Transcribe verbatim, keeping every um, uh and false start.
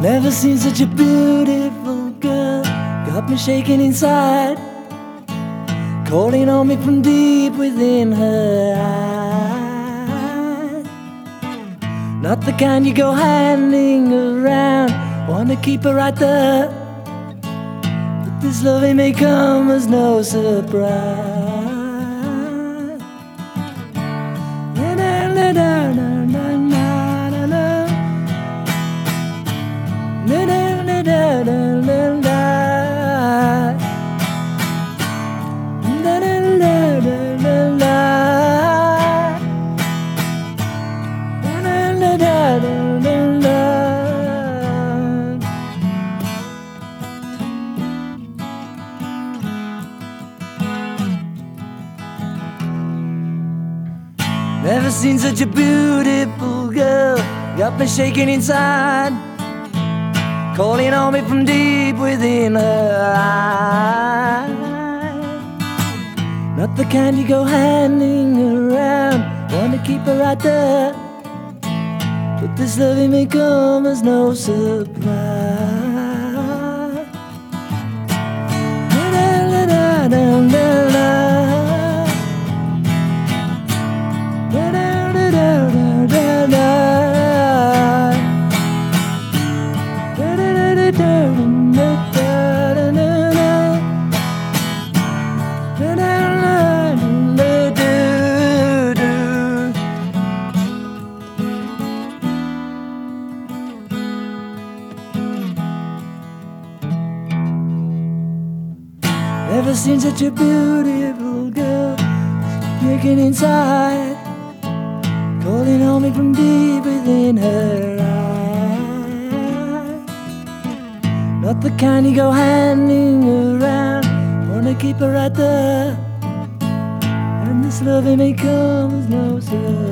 Never seen such a beautiful girl, got me shaking inside, calling on me from deep within her eyes. Not the kind you go handing around, wanna keep her right there, but this loving may come as no surprise. Never seen such a beautiful girl, got me shaking inside, calling on me from deep within her eyes. Not the kind you go handing around, wanna keep her right there, but this loving may come as no surprise. Never seen such a beautiful girl, shaking inside, calling on me from deep within her eyes. Not the kind you go handing around, wanna keep her right there, and this loving may come as no surprise.